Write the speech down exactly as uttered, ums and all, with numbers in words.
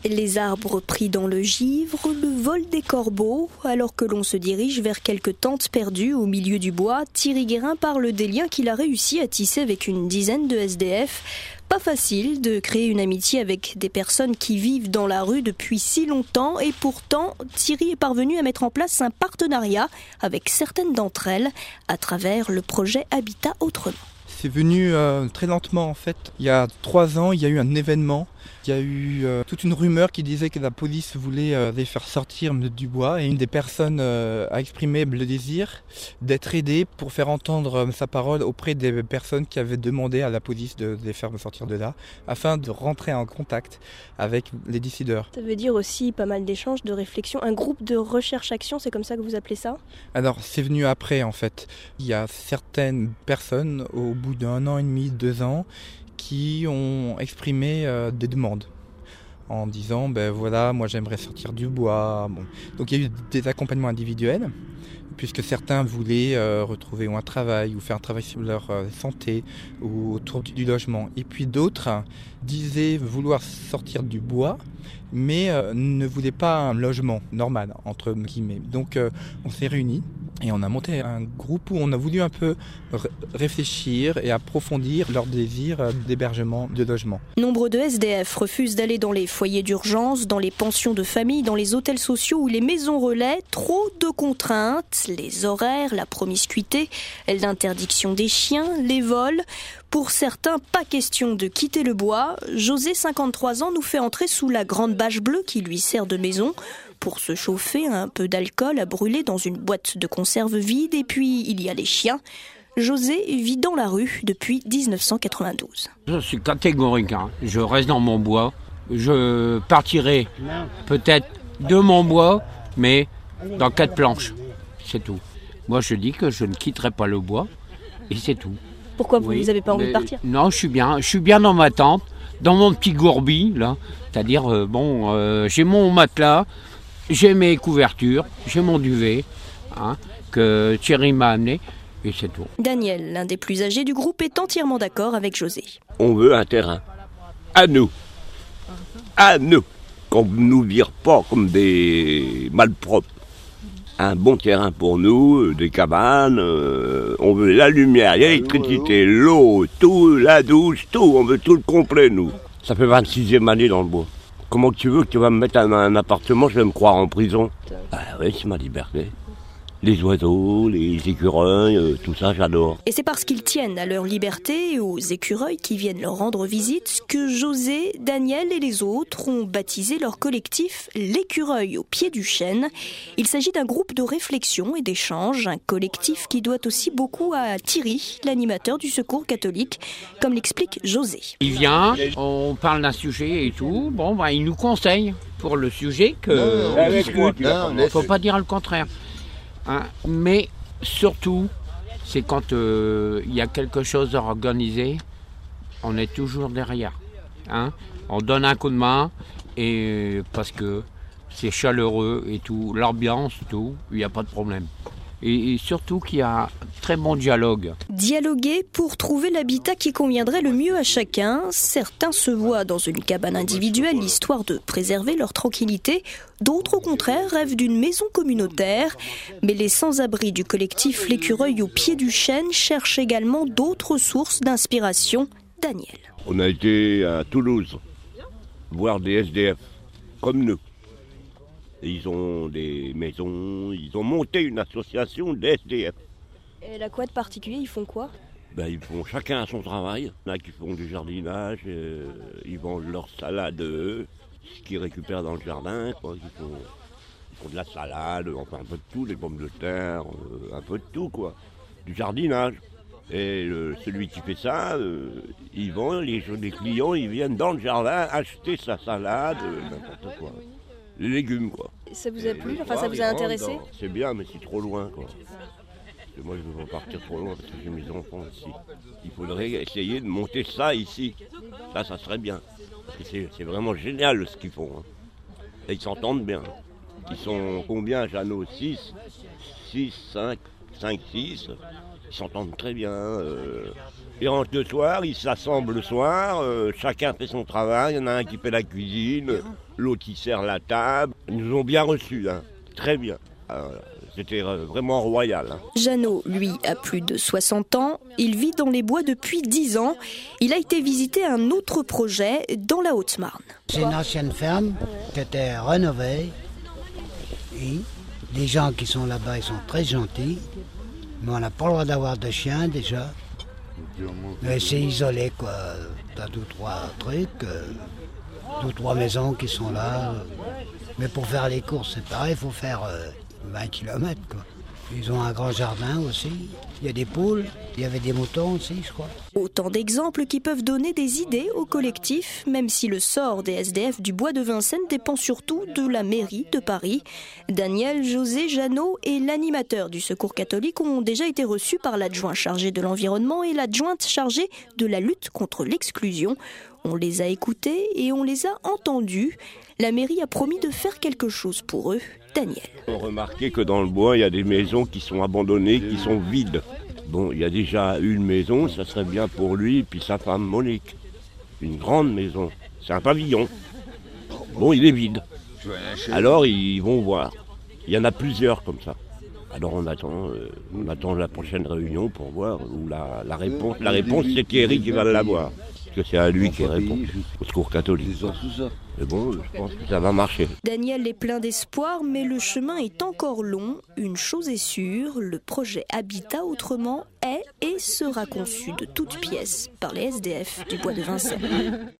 Les arbres pris dans le givre, le vol des corbeaux, alors que l'on se dirige vers quelques tentes perdues au milieu du bois, Thierry Guérin parle des liens qu'il a réussi à tisser avec une dizaine de S D F. Pas facile de créer une amitié avec des personnes qui vivent dans la rue depuis si longtemps et pourtant Thierry est parvenu à mettre en place un partenariat avec certaines d'entre elles à travers le projet Habitat Autrement. C'est venu euh, très lentement en fait. Il y a trois ans, il y a eu un événement. Il y a eu euh, toute une rumeur qui disait que la police voulait euh, les faire sortir du bois. Et une des personnes euh, a exprimé le désir d'être aidée pour faire entendre euh, sa parole auprès des personnes qui avaient demandé à la police de, de les faire sortir de là, afin de rentrer en contact avec les décideurs. Ça veut dire aussi pas mal d'échanges, de réflexions. Un groupe de recherche-action, c'est comme ça que vous appelez ça ? Alors c'est venu après en fait. Il y a certaines personnes au bout d'un an et demi, deux ans, qui ont exprimé euh, des demandes en disant ben voilà, moi j'aimerais sortir du bois. Bon. Donc il y a eu des accompagnements individuels puisque certains voulaient euh, retrouver ou un travail ou faire un travail sur leur euh, santé ou autour du, du logement. Et puis d'autres disaient vouloir sortir du bois mais euh, ne voulaient pas un logement normal entre guillemets. Donc euh, on s'est réunis et on a monté un groupe où on a voulu un peu r- réfléchir et approfondir leur désir d'hébergement, de logement. Nombre de S D F refusent d'aller dans les foyers d'urgence, dans les pensions de famille, dans les hôtels sociaux ou les maisons relais. Trop de contraintes, les horaires, la promiscuité, l'interdiction des chiens, les vols. Pour certains, pas question de quitter le bois. José, cinquante-trois ans, nous fait entrer sous la grande bâche bleue qui lui sert de maison. Pour se chauffer, un peu d'alcool à brûler dans une boîte de conserve vide. Et puis, il y a les chiens. José vit dans la rue depuis dix-neuf cent quatre-vingt-douze. Je suis catégorique, hein. Je reste dans mon bois. Je partirai peut-être de mon bois, mais dans quatre planches. C'est tout. Moi, je dis que je ne quitterai pas le bois, et c'est tout. Pourquoi vous Oui, n'avez pas envie mais, de partir ? Non, je suis bien. Je suis bien dans ma tente, dans mon petit gourbi, là. C'est-à-dire, euh, bon, euh, j'ai mon matelas, j'ai mes couvertures, j'ai mon duvet, hein, que Thierry m'a amené, et c'est tout. Daniel, l'un des plus âgés du groupe, est entièrement d'accord avec José. On veut un terrain. À nous. À nous. Qu'on ne nous vire pas comme des malpropres. Un bon terrain pour nous, des cabanes, euh, on veut la lumière, l'électricité, l'eau, tout, la douche, tout, on veut tout le complet, nous. Ça fait vingt-sixième année dans le bois. Comment tu veux que tu vas me mettre un, un appartement, je vais me croire en prison ? Ah oui, c'est ma liberté. Les oiseaux, les écureuils, euh, tout ça, j'adore. Et c'est parce qu'ils tiennent à leur liberté et aux écureuils qui viennent leur rendre visite que José, Daniel et les autres ont baptisé leur collectif L'écureuil au pied du chêne. Il s'agit d'un groupe de réflexion et d'échange, un collectif qui doit aussi beaucoup à Thierry, l'animateur du Secours catholique, comme l'explique José. Il vient, on parle d'un sujet et tout, bon, bah, il nous conseille pour le sujet que... Il ne faut pas dire le contraire. Hein, mais surtout, c'est quand il euh, y a quelque chose à organiser, on est toujours derrière. Hein, on donne un coup de main et parce que c'est chaleureux et tout, l'ambiance, tout, il n'y a pas de problème. Et, et surtout qu'il y a un très bon dialogue. Dialoguer pour trouver l'habitat qui conviendrait le mieux à chacun. Certains se voient dans une cabane individuelle, histoire de préserver leur tranquillité. D'autres, au contraire, rêvent d'une maison communautaire. Mais les sans-abri du collectif L'écureuil au pied du chêne cherchent également d'autres sources d'inspiration. Daniel. On a été à Toulouse, voir des S D F, comme nous. Ils ont des maisons, ils ont monté une association des S D F. Et là, quoi de particulier ? Ils font quoi ? Ben, ils font chacun son travail. Il y en a qui font du jardinage, euh, ils vendent leur salade, eux, ce qu'ils récupèrent dans le jardin. Quoi. Ils, font, ils font de la salade, enfin un peu de tout, des pommes de terre, euh, un peu de tout, quoi. Du jardinage. Et le, celui qui fait ça, euh, il vend, les, les clients, ils viennent dans le jardin acheter sa salade, euh, n'importe quoi. Les légumes, quoi. Ça vous a plu ? Enfin, ça vous a intéressé ? C'est bien, mais c'est trop loin, quoi. Parce que moi, je veux pas partir trop loin parce que j'ai mes enfants ici. Il faudrait essayer de monter ça ici. Ça, ça serait bien. Parce que c'est, c'est vraiment génial ce qu'ils font. Hein. Et ils s'entendent bien. Ils sont combien, Jeannot ? six, six, cinq, cinq, six. Ils s'entendent très bien. Euh, ils rentrent le soir, ils s'assemblent le soir, euh, chacun fait son travail. Il y en a un qui fait la cuisine, l'autre qui sert la table. Ils nous ont bien reçus, hein, très bien. Alors, c'était vraiment royal. Hein. Jeannot, lui, a plus de soixante ans. Il vit dans les bois depuis dix ans. Il a été visiter un autre projet dans la Haute-Marne. C'est une ancienne ferme qui était rénovée. Et les gens qui sont là-bas, ils sont très gentils. Mais on n'a pas le droit d'avoir de chiens déjà. Mais c'est isolé, quoi. T'as deux, trois trucs, euh, deux, trois maisons qui sont là. Mais pour faire les courses, c'est pareil, il faut faire euh, vingt kilomètres, quoi. Ils ont un grand jardin aussi. Il y a des poules, il y avait des moutons aussi, je crois. Autant d'exemples qui peuvent donner des idées au collectif, même si le sort des S D F du bois de Vincennes dépend surtout de la mairie de Paris. Daniel, José, Jeannot et l'animateur du Secours catholique ont déjà été reçus par l'adjoint chargé de l'environnement et l'adjointe chargée de la lutte contre l'exclusion. On les a écoutés et on les a entendus. La mairie a promis de faire quelque chose pour eux. Daniel. On a remarqué que dans le bois, il y a des maisons qui sont abandonnées, qui sont vides. Bon, il y a déjà une maison, ça serait bien pour lui, puis sa femme Monique. Une grande maison. C'est un pavillon. Bon, il est vide. Alors, ils vont voir. Il y en a plusieurs comme ça. Alors, on attend, euh, on attend la prochaine réunion pour voir où la, la réponse. La réponse, c'est Thierry qui va l'avoir. Parce que c'est à lui qui répond, au Secours catholique. Mais bon, je pense que ça va marcher. Daniel est plein d'espoir, mais le chemin est encore long. Une chose est sûre, le projet Habitat Autrement est et sera conçu de toutes pièces par les S D F du bois de Vincennes.